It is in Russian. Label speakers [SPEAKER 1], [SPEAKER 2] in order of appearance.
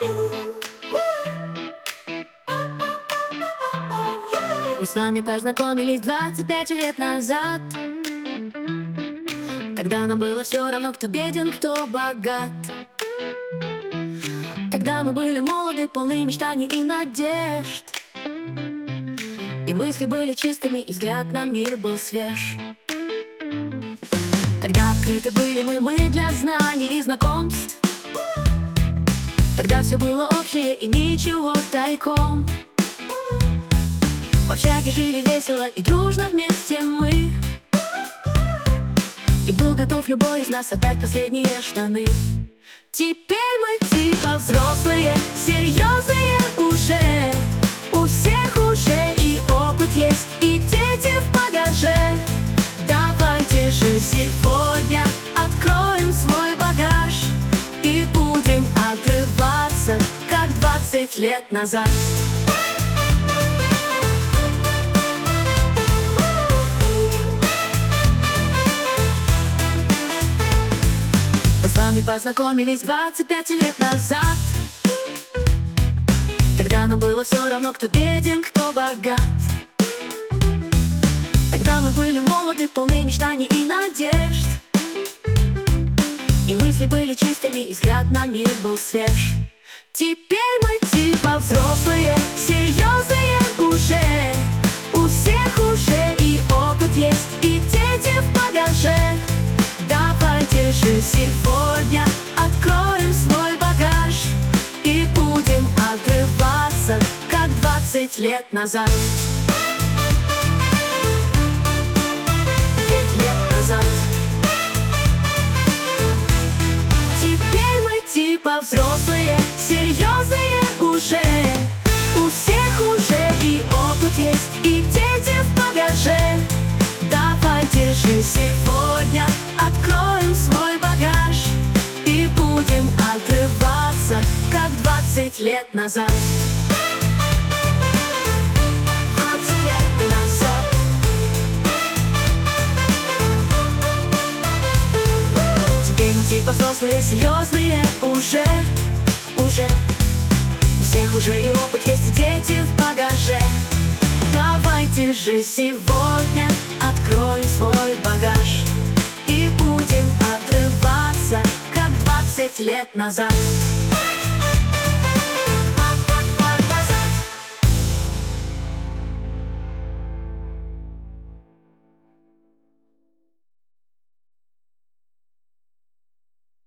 [SPEAKER 1] Мы с вами познакомились 25 лет назад. Тогда нам было все равно, кто беден, кто богат. Тогда мы были молоды, полны мечтаний и надежд. И мысли были чистыми, и взгляд на мир был свеж. Тогда открыты были мы для знаний и знакомств. Тогда все было общее и ничего тайком. В общаге жили весело и дружно вместе мы. И был готов любой из нас отдать последние штаны. Теперь мы типа взрослые, серьезные уже. У всех уже и опыт есть, и дети в багаже. Давайте же сегодня откроем свой багаж и будем отрываться, как 20 лет назад. Мы с вами познакомились 25 лет назад. Тогда нам было все равно, кто беден, кто богат. Тогда мы были молоды, полны мечтаний и надежд. И мысли были чистыми, и взгляд на мир был свеж. Теперь мы типа взрослые, серьезные уже. У всех уже и опыт есть, и дети в багаже. Давайте же сегодня откроем свой багаж и будем отрываться, как 20 лет назад. 5 лет назад. Теперь мы типа взрослые, серьезные уже. У всех уже и опыт есть, и дети в багаже. Давайте же сегодня откроем свой багаж и будем отрываться, как 20 лет назад. 20 лет назад. Теперь мы типа взрослые, серьезные уже. У всех уже и опыт есть, и дети в багаже. Давайте же сегодня откроем свой багаж и будем отрываться, как 20 лет назад.